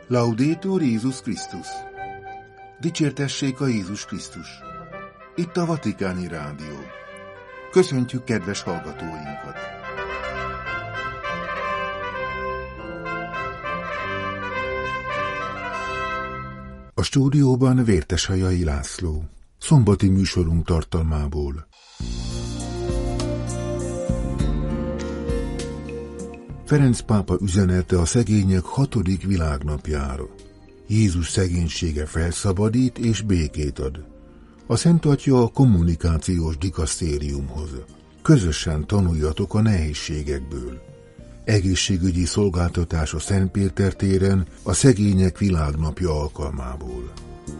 Laudetur Jézus Krisztus! Dicsértessék a Jézus Krisztus! Itt a Vatikáni Rádió. Köszöntjük kedves hallgatóinkat! A stúdióban Vérteshajai László. Szombati műsorunk tartalmából. Ferenc pápa üzenete a szegények 6. világnapjára. Jézus szegénysége felszabadít és békét ad. A Szent Atya a kommunikációs dikasztériumhoz. Közösen tanuljatok a nehézségekből. Egészségügyi szolgáltatás a Szent Péter téren a szegények világnapja alkalmából.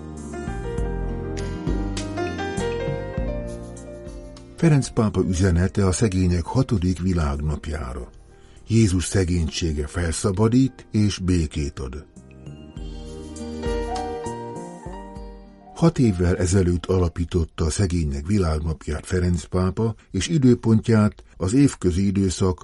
Ferenc pápa üzenete a szegények 6. világnapjára. Jézus szegénysége felszabadít és békét ad. 6 évvel ezelőtt alapította a szegények világnapját Ferenc pápa, és időpontját az évközi időszak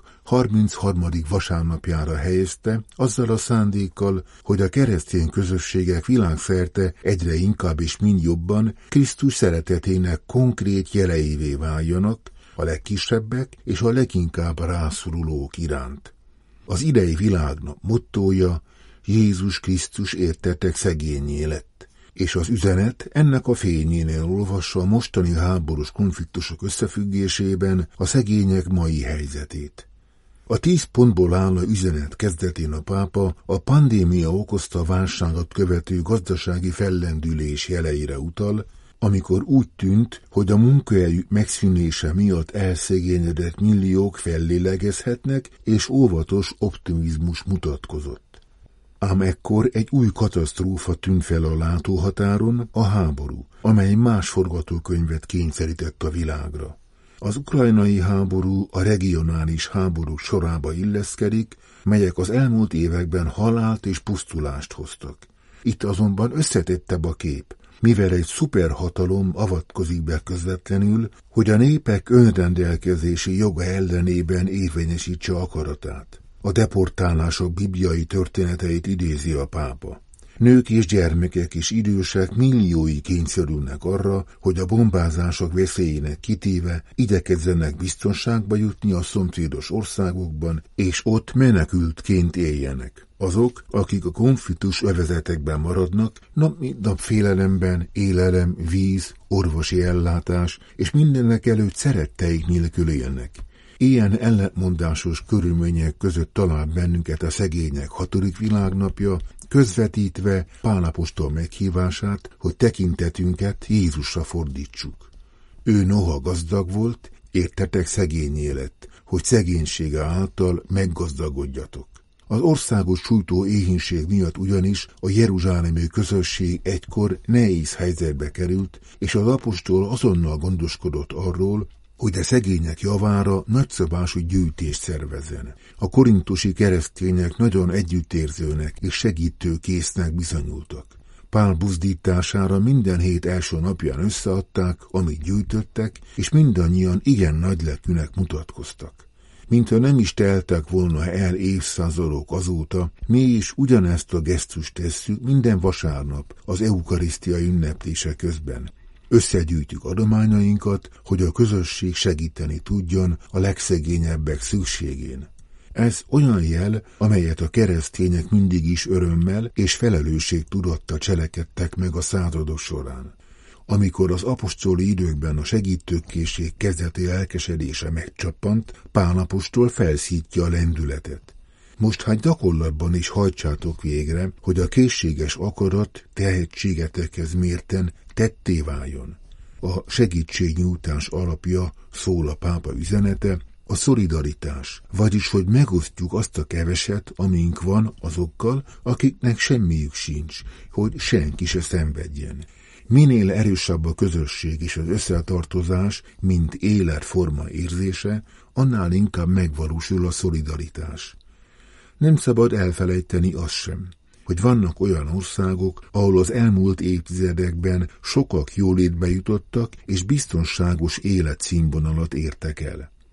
33. vasárnapjára helyezte, azzal a szándékkal, hogy a keresztény közösségek világszerte egyre inkább és mind jobban Krisztus szeretetének konkrét jeleivé váljanak, a legkisebbek és a leginkább rászorulók iránt. Az idei világnap mottója Jézus Krisztus értetek szegényé lett, és az üzenet ennek a fényénél olvassa a mostani háborús konfliktusok összefüggésében a szegények mai helyzetét. A 10 pontból álló üzenet kezdetén a pápa a pandémia okozta válságot követő gazdasági fellendülés jeleire utal, amikor úgy tűnt, hogy a munkahelyük megszűnése miatt elszegényedett milliók fellélegezhetnek, és óvatos optimizmus mutatkozott. Ám ekkor egy új katasztrófa tűnt fel a látóhatáron, a háború, amely más forgatókönyvet kényszerített a világra. Az ukrajnai háború a regionális háborúk sorába illeszkedik, melyek az elmúlt években halált és pusztulást hoztak. Itt azonban összetettebb a kép, mivel egy szuperhatalom avatkozik be közvetlenül, hogy a népek önrendelkezési joga ellenében érvényesítse akaratát. A deportálások bibliai történeteit idézi a pápa. Nők és gyermekek és idősek milliói kényszerülnek arra, hogy a bombázások veszélyének kitéve igyekezzenek biztonságba jutni a szomszédos országokban, és ott menekültként éljenek. Azok, akik a konfliktus övezetekben maradnak, nap mint nap félelemben, élelem, víz, orvosi ellátás és mindenek előtt szeretteik nélkül élnek. Ilyen ellentmondásos körülmények között talál bennünket a szegények 6. világnapja, közvetítve Pál apostol meghívását, hogy tekintetünket Jézusra fordítsuk. Ő noha gazdag volt, értetek szegényé lett, hogy szegénysége által meggazdagodjatok. Az országos sújtó éhínség miatt ugyanis a jeruzsálemi közösség egykor nehéz helyzetbe került, és az apostol azonnal gondoskodott arról, hogy a szegények javára nagyszabású gyűjtést szervezzen. A korintusi keresztények nagyon együttérzőnek és segítőkésznek bizonyultak. Pál buzdítására minden hét első napján összeadták, amit gyűjtöttek, és mindannyian igen nagylelkűnek mutatkoztak. Mintha nem is teltek volna el évszázadok azóta, mi is ugyanezt a gesztust tesszük minden vasárnap az eukarisztia ünneplése közben. Összegyűjtjük adományainkat, hogy a közösség segíteni tudjon a legszegényebbek szükségén. Ez olyan jel, amelyet a keresztények mindig is örömmel és felelősségtudattal cselekedtek meg a századok során. Amikor az apostoli időkben a segítőkészség kezdeti lelkesedése megcsappant, Pál apostol felszítja a lendületet. Most hát gyakorlatban is hajtsátok végre, hogy a készséges akarat tehetségetekhez mérten tetté váljon. A segítségnyújtás alapja, szól a pápa üzenete, a szolidaritás, vagyis hogy megosztjuk azt a keveset, amink van azokkal, akiknek semmiük sincs, hogy senki se szenvedjen. Minél erősebb a közösség és az összetartozás, mint életforma érzése, annál inkább megvalósul a szolidaritás. Nem szabad elfelejteni azt sem, hogy vannak olyan országok, ahol az elmúlt évtizedekben sokak jólétbe jutottak és biztonságos életszínvonalat értek el.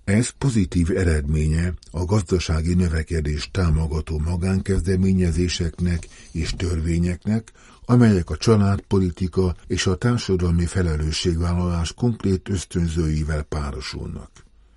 Ez pozitív eredménye a gazdasági növekedést támogató magánkezdeményezéseknek és törvényeknek, amelyek a családpolitika és a társadalmi felelősségvállalás konkrét ösztönzőivel párosulnak.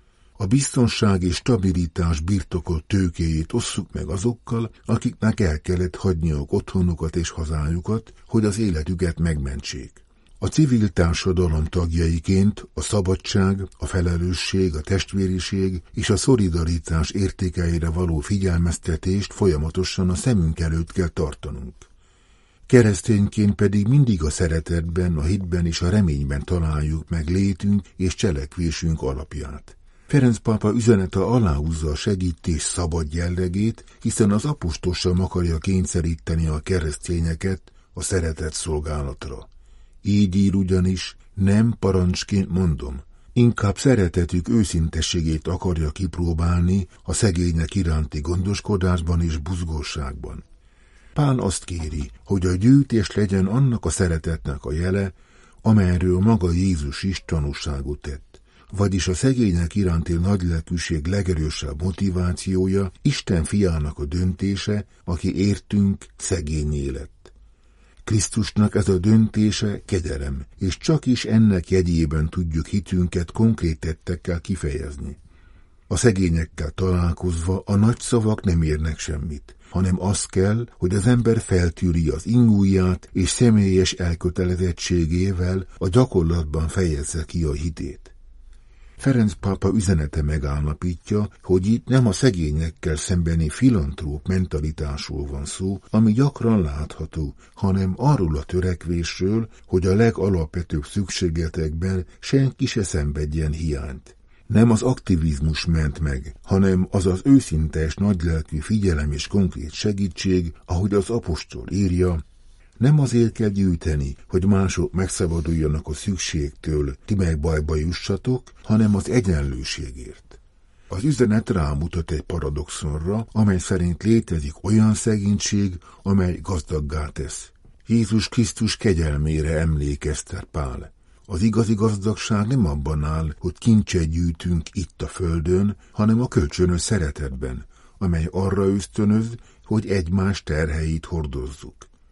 A biztonság és stabilitás birtokolt tőkéjét osszuk meg azokkal, akiknek el kellett hagyniuk otthonukat és hazájukat, hogy az életüket megmentsék. A civil társadalom tagjaiként a szabadság, a felelősség, a testvériség és a szolidaritás értékeire való figyelmeztetést folyamatosan a szemünk előtt kell tartanunk. Keresztényként pedig mindig a szeretetben, a hitben és a reményben találjuk meg létünk és cselekvésünk alapját. Ferenc pápa üzenete aláhúzza a segítés szabad jellegét, hiszen az apostolság akarja kényszeríteni a keresztényeket a szeretet szolgálatra. Így ír ugyanis, nem parancsként mondom, inkább szeretetük őszintességét akarja kipróbálni a szegények iránti gondoskodásban és buzgóságban. Pál azt kéri, hogy a gyűjtés legyen annak a szeretetnek a jele, amelyről maga Jézus is tanúságot tett. Vagyis a szegények iránti nagylelkűség legerősebb motivációja Isten fiának a döntése, aki értünk szegényé lett. Krisztusnak ez a döntése kegyelem, és csak is ennek jegyében tudjuk hitünket konkrét tettekkel kifejezni. A szegényekkel találkozva a nagy szavak nem érnek semmit, hanem az kell, hogy az ember feltűri az ingúját és személyes elkötelezettségével a gyakorlatban fejezze ki a hitét. Ferenc pápa üzenete megállapítja, hogy itt nem a szegényekkel szembeni filantróp mentalitásról van szó, ami gyakran látható, hanem arról a törekvésről, hogy a legalapvetőbb szükségletekben senki se szenvedjen hiányt. Nem az aktivizmus ment meg, hanem az az őszinte és nagylelkű figyelem és konkrét segítség, ahogy az apostol írja, nem azért kell gyűjteni, hogy mások megszabaduljanak a szükségtől, ti meg bajba jussatok, hanem az egyenlőségért. Az üzenet rámutat egy paradoxonra, amely szerint létezik olyan szegénység, amely gazdaggá tesz. Jézus Krisztus kegyelmére emlékeztet Pál. Az igazi gazdagság nem abban áll, hogy kincset gyűjtünk itt a földön, hanem a kölcsönös szeretetben, amely arra ösztönöz, hogy egymás terheit hordozzuk.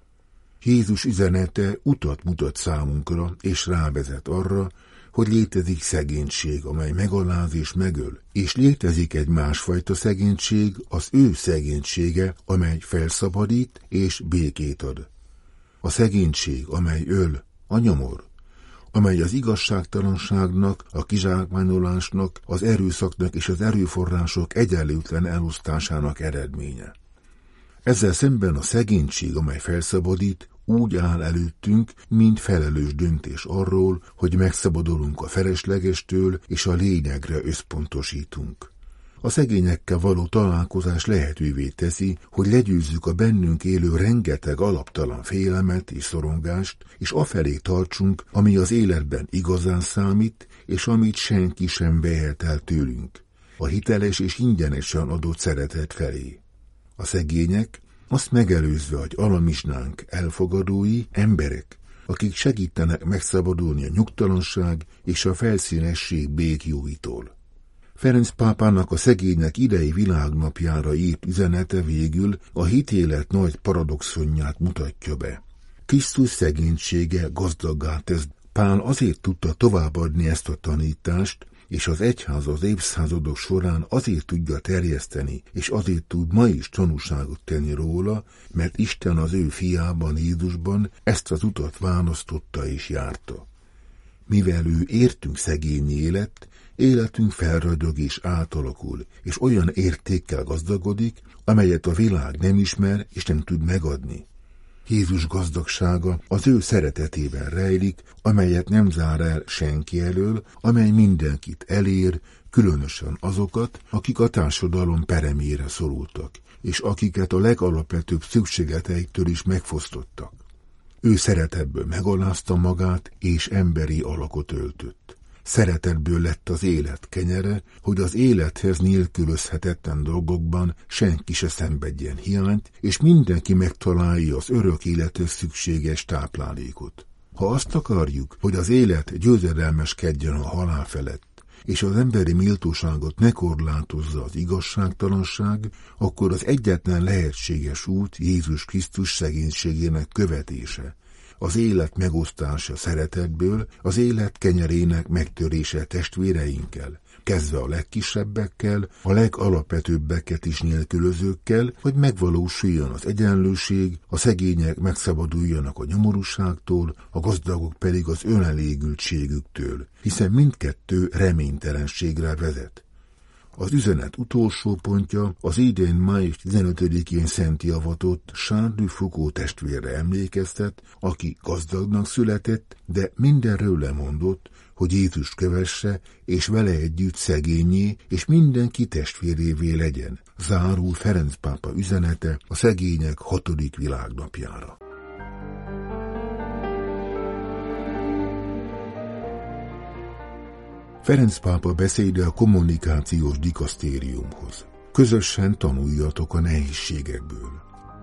Jézus üzenete utat mutat számunkra, és rávezet arra, hogy létezik szegénység, amely megaláz és megöl, és létezik egy másfajta szegénység, az ő szegénysége, amely felszabadít és békét ad. A szegénység, amely öl, a nyomor, amely az igazságtalanságnak, a kizsákmányolásnak, az erőszaknak és az erőforrások egyenlőtlen elosztásának eredménye. Ezzel szemben a szegénység, amely felszabadít, úgy áll előttünk, mint felelős döntés arról, hogy megszabadulunk a feleslegestől és a lényegre összpontosítunk. A szegényekkel való találkozás lehetővé teszi, hogy legyőzzük a bennünk élő rengeteg alaptalan félelmet és szorongást, és afelé tartsunk, ami az életben igazán számít, és amit senki sem vehet el tőlünk, a hiteles és ingyenesen adott szeretet felé. A szegények, azt megelőzve, hogy alamisnánk elfogadói emberek, akik segítenek megszabadulni a nyugtalanság és a felszínesség békjóitól. Ferenc pápának a szegények idei világnapjára írt üzenete végül a hitélet nagy paradoxonját mutatja be. Krisztus szegénysége gazdaggá tesz. Pál azért tudta továbbadni ezt a tanítást, és az egyház az évszázadok során azért tudja terjeszteni, és azért tud ma is tanúságot tenni róla, mert Isten az ő fiában, Jézusban ezt az utat választotta és járta. Mivel ő értünk szegényé lett, életünk felragyog és átalakul, és olyan értékkel gazdagodik, amelyet a világ nem ismer és nem tud megadni. Jézus gazdagsága az ő szeretetében rejlik, amelyet nem zár el senki elől, amely mindenkit elér, különösen azokat, akik a társadalom peremére szorultak, és akiket a legalapvetőbb szükségleteiktől is megfosztottak. Ő szeretetből megalázta magát, és emberi alakot öltött. Szeretetből lett az élet kenyere, hogy az élethez nélkülözhetetlen dolgokban senki se szenvedjen hiányt, és mindenki megtalálja az örök élethez szükséges táplálékot. Ha azt akarjuk, hogy az élet győzedelmeskedjen a halál felett, és az emberi méltóságot ne korlátozza az igazságtalanság, akkor az egyetlen lehetséges út Jézus Krisztus szegénységének követése, az élet megosztása szeretetből, az élet kenyerének megtörése testvéreinkkel, kezdve a legkisebbekkel, a legalapvetőbbeket is nélkülözőkkel, hogy megvalósuljon az egyenlőség, a szegények megszabaduljanak a nyomorúságtól, a gazdagok pedig az önelégültségüktől, hiszen mindkettő reménytelenségre vezet. Az üzenet utolsó pontja az idén május 15-én szentté avatott Charles de Foucault testvérre emlékeztet, aki gazdagnak született, de mindenről lemondott, hogy Jézus kövesse, és vele együtt szegényé, és mindenki testvérévé legyen. Zárul Ferenc pápa üzenete a szegények 6. világnapjára. Ferenc pápa beszéde a kommunikációs dikasztériumhoz. Közösen tanuljatok a nehézségekből.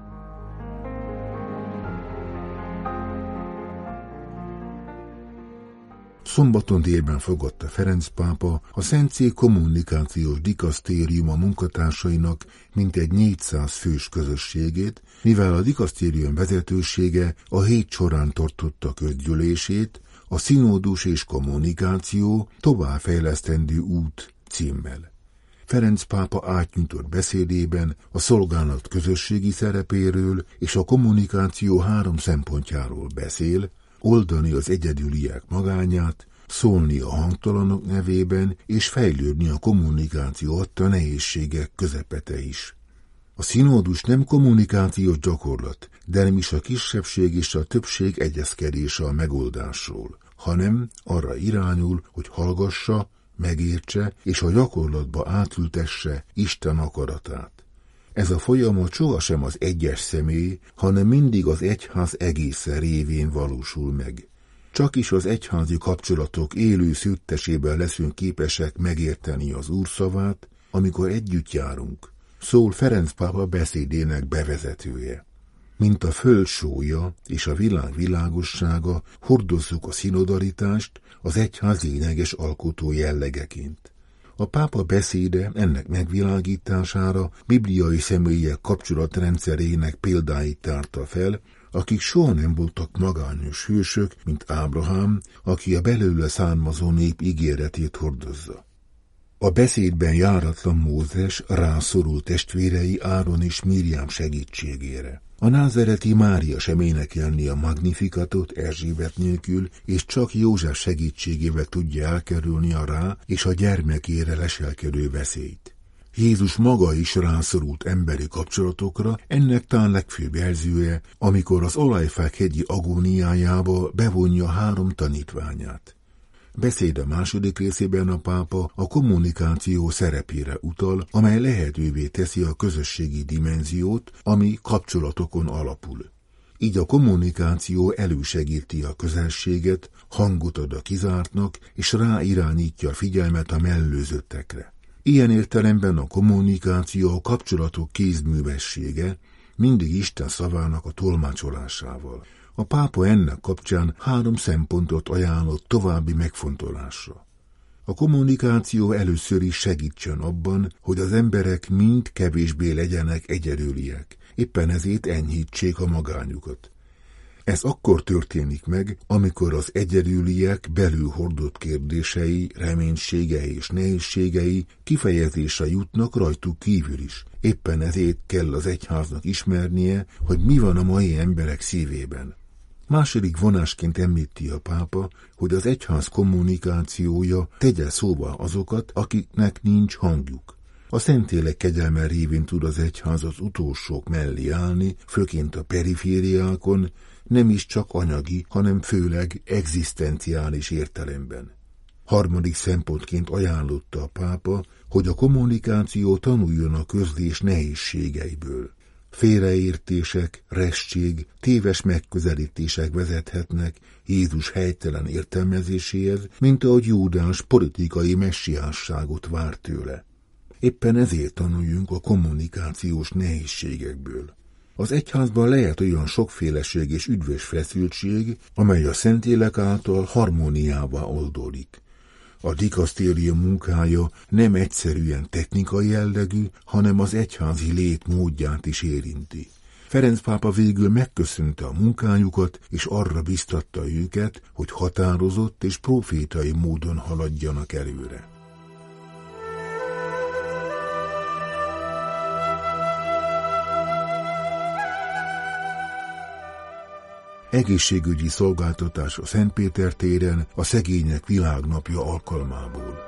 Szombaton délben fogadta Ferenc pápa a Szentszék kommunikációs dikasztériuma munkatársainak mintegy 400 fős közösségét, mivel a dikasztérium vezetősége a hét során tartotta közgyűlését, a Színódus és kommunikáció továbbfejlesztendő út címmel. Ferenc pápa átnyújtott beszédében a szolgálat közösségi szerepéről és a kommunikáció 3 szempontjáról beszél, oldani az egyedüliek magányát, szólni a hangtalanok nevében és fejlődni a kommunikáció adta nehézségek közepete is. A színódus nem kommunikációs gyakorlat, de nem is a kisebbség és a többség egyezkedése a megoldásról, hanem arra irányul, hogy hallgassa, megértse és a gyakorlatba átültesse Isten akaratát. Ez a folyamat sohasem az egyes személy, hanem mindig az egyház egészen révén valósul meg. Csakis az egyházi kapcsolatok élő szüttesében leszünk képesek megérteni az Úr szavát, amikor együtt járunk, szól Ferenc pápa beszédének bevezetője. Mint a föld sója és a világ világossága, hordozzuk a szinodalitást az egyház lényeges alkotó jellegeként. A pápa beszéde ennek megvilágítására bibliai személyek kapcsolatrendszerének példáit tárta fel, akik soha nem voltak magányos hősök, mint Ábrahám, aki a belőle származó nép ígéretét hordozza. A beszédben járatlan Mózes rászorul testvérei Áron és Miriam segítségére. A názereti Mária sem énekelni a Magnificatot Erzsébet nélkül, és csak József segítségével tudja elkerülni a rá és a gyermekére leselkedő veszélyt. Jézus maga is rászorult emberi kapcsolatokra, ennek talán legfőbb jelzője, amikor az olajfák hegyi agóniájába bevonja 3 tanítványát. Beszéde második részében a pápa a kommunikáció szerepére utal, amely lehetővé teszi a közösségi dimenziót, ami kapcsolatokon alapul. Így a kommunikáció elősegíti a közelséget, hangot ad a kizártnak, és ráirányítja a figyelmet a mellőzöttekre. Ilyen értelemben a kommunikáció a kapcsolatok kézművessége, mindig Isten szavának a tolmácsolásával. A pápa ennek kapcsán 3 szempontot ajánlott további megfontolásra. A kommunikáció először is segítsen abban, hogy az emberek mind kevésbé legyenek egyedüliek, éppen ezért enyhítsék a magányukat. Ez akkor történik meg, amikor az egyedüliek belül hordott kérdései, reménységei és nehézségei kifejezésre jutnak rajtuk kívül is. Éppen ezért kell az egyháznak ismernie, hogy mi van a mai emberek szívében. Második vonásként említi a pápa, hogy az egyház kommunikációja tegye szóba azokat, akiknek nincs hangjuk. A Szentlélek kegyelme révén tud az egyház az utolsók mellé állni, főként a perifériákon, nem is csak anyagi, hanem főleg egzisztenciális értelemben. Harmadik szempontként ajánlotta a pápa, hogy a kommunikáció tanuljon a közlés nehézségeiből. Félreértések, restség, téves megközelítések vezethetnek Jézus helytelen értelmezéséhez, mint ahogy Júdás politikai messiásságot vár tőle. Éppen ezért tanuljunk a kommunikációs nehézségekből. Az egyházban lehet olyan sokféleség és üdvös feszültség, amely a Szentlélek által harmóniává oldódik. A dikasztérium munkája nem egyszerűen technikai jellegű, hanem az egyházi lét módját is érinti. Ferenc pápa végül megköszönte a munkájukat, és arra biztatta őket, hogy határozott és profétai módon haladjanak előre. Egészségügyi szolgáltatás a Szentpéter téren a Szegények Világnapja alkalmából.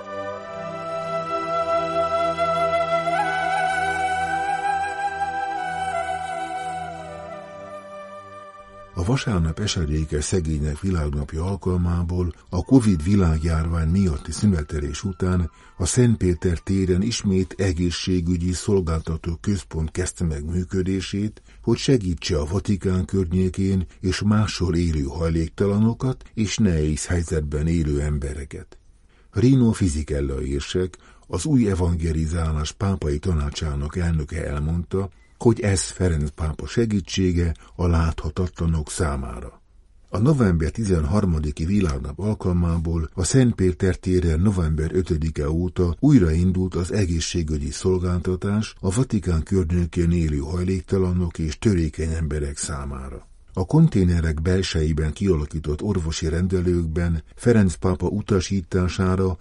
A vasárnap esedékes Szegények Világnapja alkalmából a Covid világjárvány miatti szünetelés után a Szentpéter téren ismét egészségügyi szolgáltató központ kezdte meg működését, hogy segítse a Vatikán környékén és máshol élő hajléktalanokat és nehéz helyzetben élő embereket. Rino Fisichella érsek, az új evangelizálás pápai tanácsának elnöke elmondta, hogy ez Ferenc pápa segítsége a láthatatlanok számára. A november 13-i világnap alkalmából a Szentpéter téren november 5-e óta újraindult az egészségügyi szolgáltatás a Vatikán környékén élő hajléktalanok és törékeny emberek számára. A konténerek belsejében kialakított orvosi rendelőkben Ferenc pápa utasítására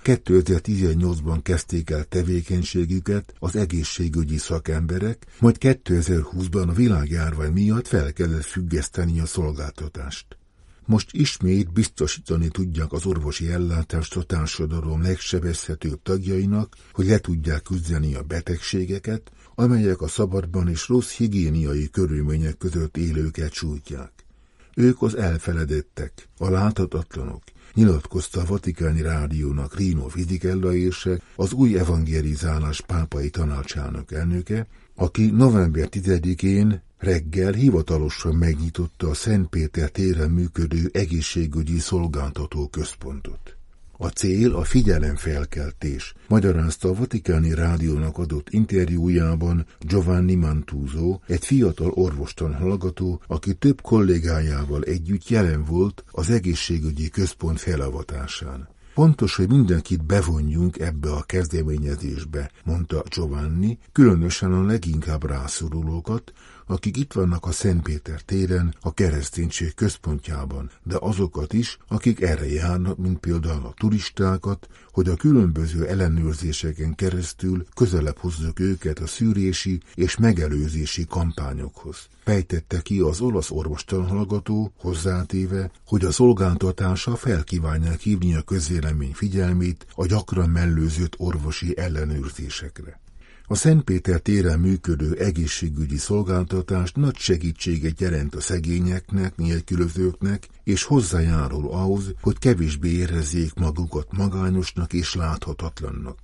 2018-ban kezdték el tevékenységüket az egészségügyi szakemberek, majd 2020-ban a világjárvány miatt fel kellett függeszteni a szolgáltatást. Most ismét biztosítani tudják az orvosi ellátást a társadalom legsebezhetőbb tagjainak, hogy le tudják küzdeni a betegségeket, amelyek a szabadban és rossz higiéniai körülmények között élőket sújtják. Ők az elfeledettek, a láthatatlanok, nyilatkozta a Vatikáni Rádiónak Rino Fisichella érsek, az új evangelizálás pápai tanácsának elnöke, aki november 10-én reggel hivatalosan megnyitotta a Szentpéter téren működő egészségügyi szolgáltató központot. A cél a figyelemfelkeltés, magyarázta a Vatikáni Rádiónak adott interjújában Giovanni Mantuso, egy fiatal orvostan hallgató, aki több kollégájával együtt jelen volt az egészségügyi központ felavatásán. Fontos, hogy mindenkit bevonjunk ebbe a kezdeményezésbe, mondta Giovanni, különösen a leginkább rászorulókat, akik itt vannak a Szentpéter téren, a kereszténység központjában, de azokat is, akik erre járnak, mint például a turistákat, hogy a különböző ellenőrzéseken keresztül közelebb hozzuk őket a szűrési és megelőzési kampányokhoz. Fejtette ki az olasz orvostanhallgató, hozzátéve, hogy a szolgáltatása felkívánják hívni a közvélemény figyelmét a gyakran mellőzött orvosi ellenőrzésekre. A Szentpéter téren működő egészségügyi szolgáltatás nagy segítséget jelent a szegényeknek, nélkülözőknek, és hozzájárul ahhoz, hogy kevésbé érezzék magukat magányosnak és láthatatlannak.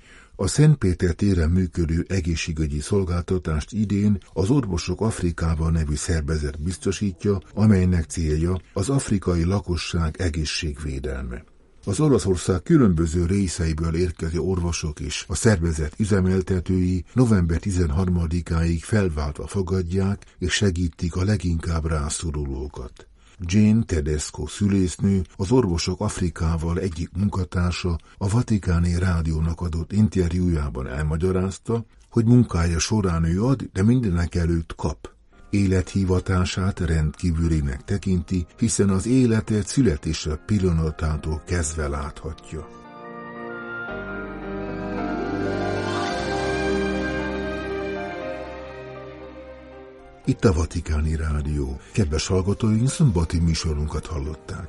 A Szentpéter téren működő egészségügyi szolgáltatást idén az Orvosok Afrikában nevű szervezet biztosítja, amelynek célja az afrikai lakosság egészségvédelme. Az Olaszország különböző részeiből érkező orvosok és a szervezet üzemeltetői november 13-áig felváltva fogadják és segítik a leginkább rászorulókat. Jane Tedesco szülésznő, az Orvosok Afrikával egyik munkatársa a Vatikáni Rádiónak adott interjújában elmagyarázta, hogy munkája során ő ad, de mindenek előtt kap. Élethivatását rendkívülinek tekinti, hiszen az életet születése pillanatától kezdve láthatja. Itt a Vatikáni Rádió. Kedves hallgatóink, szombati műsorunkat hallották.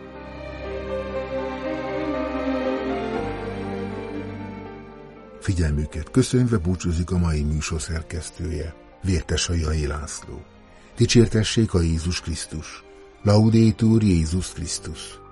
Figyelmüket köszönve búcsúzik a mai műsor szerkesztője, Vértesai László. Dicsértessék a Jézus Krisztus! Laudetur Jézus Krisztus!